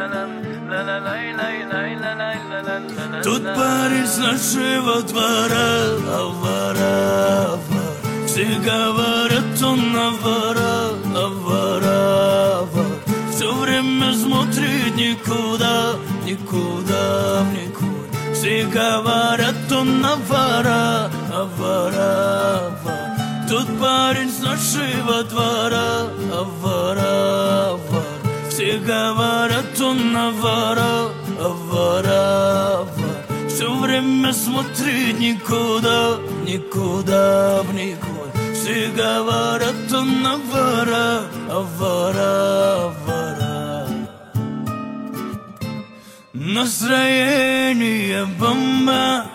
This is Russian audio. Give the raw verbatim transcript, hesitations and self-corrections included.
Тут парень с нашего двора, авара, авара. Все говорят, он авара, авара, авара. Все время смотрит никуда, никуда, никуда. Все говорят, он авара, авара, авара. Тут парень с нашего двора, авара, авара. Все говорят, он авара, авара, авара. Все время смотрит никуда, никуда, в никуда. Все говорят, он авара, авара, авара. Настроение бомба,